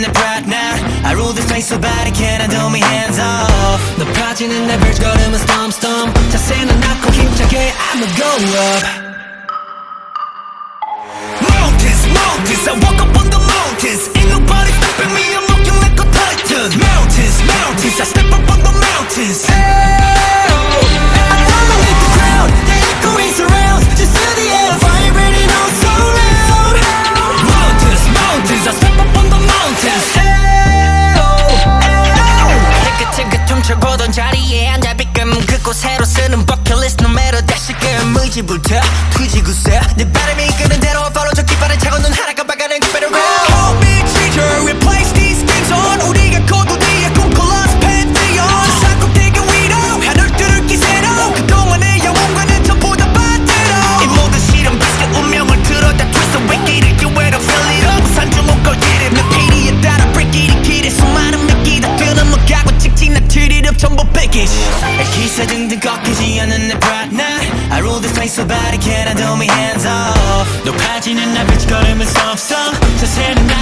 내 pride now. I rule this place so bad it cannot do me hands off. 높아지는 내 bridge 걸음은 storm storm. 자세는 낮고 힘차게 I'ma go up. Mountains, mountains, I walk up on the mountains. Ain't nobody stopping me, I'm walking like a titan. Mountains, mountains, I step up on the mountains. I dominate the crowd, the echo rings around. Just feel the air, vibrating oh so loud. Mountains, mountains, I step up on the mountains. 티긋티긋 춤춰보던 자리에 앉아 비끔 그곳으로 쓰는 버킷리스트 no matter 다시금 의지불태 뒤지구세 내 바람이 이끄는 대로 follow 저 깃발을 차고 눈 하나 깜빡하는 그 better round. Hold me teacher, replace these things on. 우리가 고도디에 꿈꿔 pantheon. 세상 꼭대기 위로 하늘 뚫을 기세로 그동안의 영혼과는 전부 다 반대로 이 모든 시련 비슷한 운명을 들어 다 twist away 길을 기회로 fill it up 산중옥 걸기를 내 피리에 따라 break it 이 길에 수많은 미끼 다 뛰어넘어가고 직진 나 트릿 up 전부 package. 기세 등등 꺾이지 않는 내 pride now. I rule this place so bad it cannot do me hands off. 높아지는 나 빛 걸음은 썸썸 자세는 나